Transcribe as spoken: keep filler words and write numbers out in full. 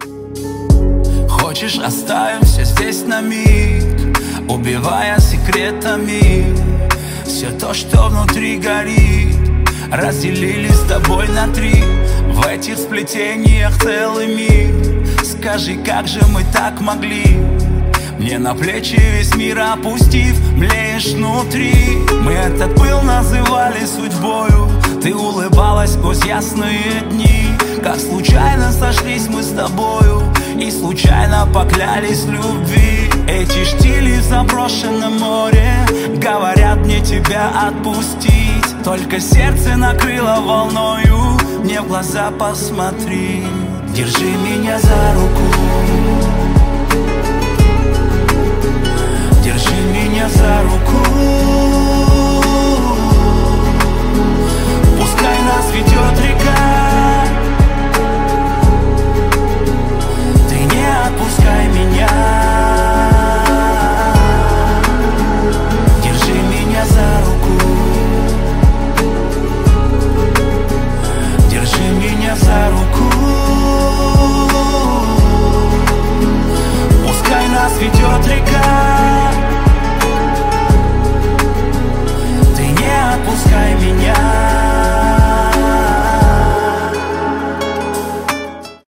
Хочешь, оставим все здесь на миг, убивая секретами все то, что внутри горит. Разделили с тобой на три, в этих сплетениях целый мир. Скажи, как же мы так могли? Мне на плечи весь мир опустив, млеешь внутри. Мы этот пыл называли судьбою, ты улыбалась сквозь ясные дни. Как случайно сошлись мы с тобою и случайно поклялись в любви. Эти штили в заброшенном море говорят мне тебя отпустить. Только сердце накрыло волною, мне в глаза посмотри. Держи меня за руку, держи меня за руку. Пускай нас ведет река,